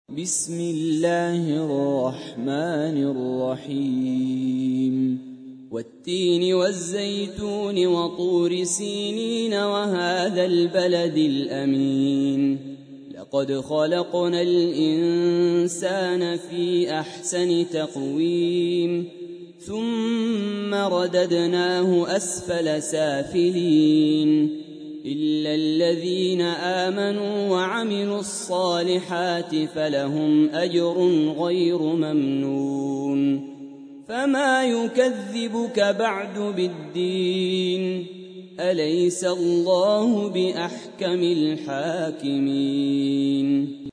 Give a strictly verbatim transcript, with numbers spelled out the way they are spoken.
بسم الله الرحمن الرحيم والتين والزيتون وطور سينين وهذا البلد الأمين لقد خلقنا الإنسان في أحسن تقويم ثم رددناه أسفل سافلين إلا الذين آمنوا وعملوا الصالحات فلهم أجر غير ممنون فما يكذبك بعد بالدين أليس الله بأحكم الحاكمين